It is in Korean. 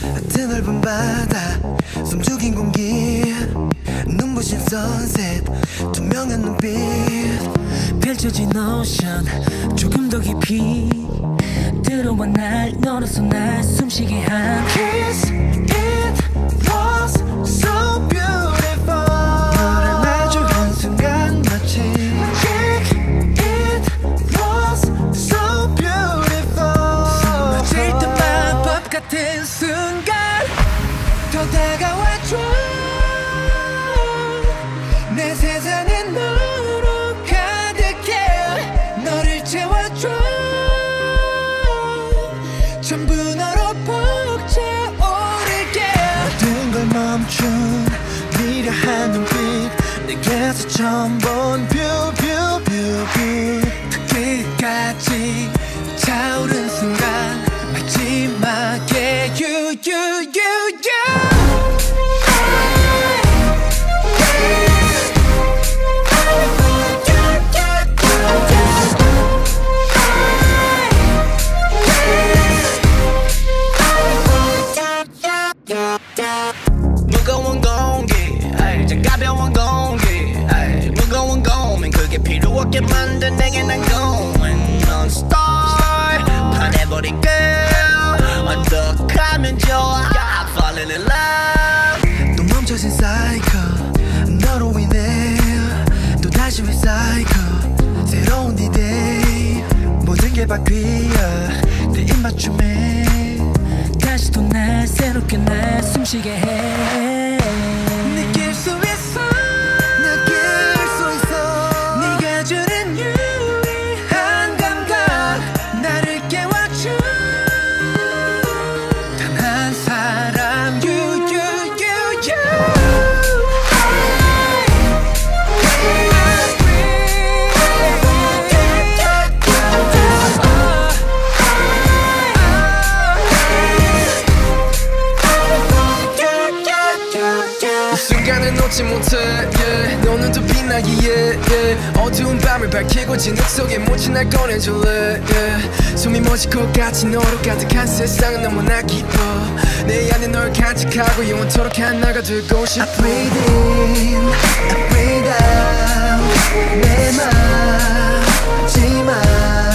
드넓은 바다 숨죽인 공기 눈부신 sunset 투명한 눈빛 펼쳐진 ocean 조금 더 깊이 들어와 날 널어서 날 숨쉬게 한 Kiss it was so beautiful 너를 마주한 순간 마치 Kick it was so beautiful 숨 맞을 듯만 법 같은 순간 더 다가와줘 내 세상은 너로 가득해 너를 채워줘 전부 너로 벅 차오르게 모든 걸 멈춘 미려한 눈빛 내게서 처음 본 뷰 그 끝까지 차오른 순간 마지막에 you 무거운 공기 가벼운 공기 무거운 고민 그게 필요 없게 만든 내게 난 going non-stop 반해버린 girl 어떡하면 좋아 falling in love 또 멈춰진 cycle 너로 인해 또 다시 recycle 새로운 D-Day 모든 게 바뀌어 내 입맞춤에 다시 또 날 새롭게 날 숨쉬게 해 느낄 수 있어 느낄 수 있어 네가 주는 유일한 감각 나를 깨워줘 단 한 사람 이 순간을 놓지 못해 yeah. 너는 더 빛나기에 yeah. 어두운 밤을 밝히고 진흙 속에 묻힌 날 꺼내줄래 yeah. 숨이 멎을 것 같이 너로 가득한 세상은 너무나 깊어 내 안에 널 간직하고 영원토록 하나가 되고 싶어 I breathe in, I breathe out 내 마지막